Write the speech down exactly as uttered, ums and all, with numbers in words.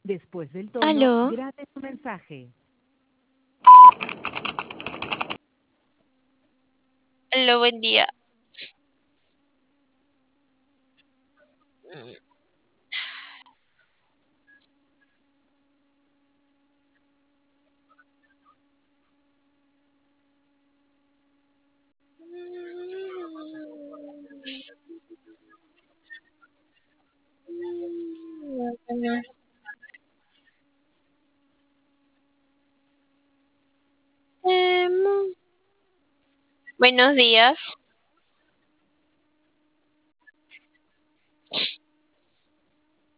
Después del tono, Aló. grabe su mensaje. Aló, buen día. Em, Buenos días.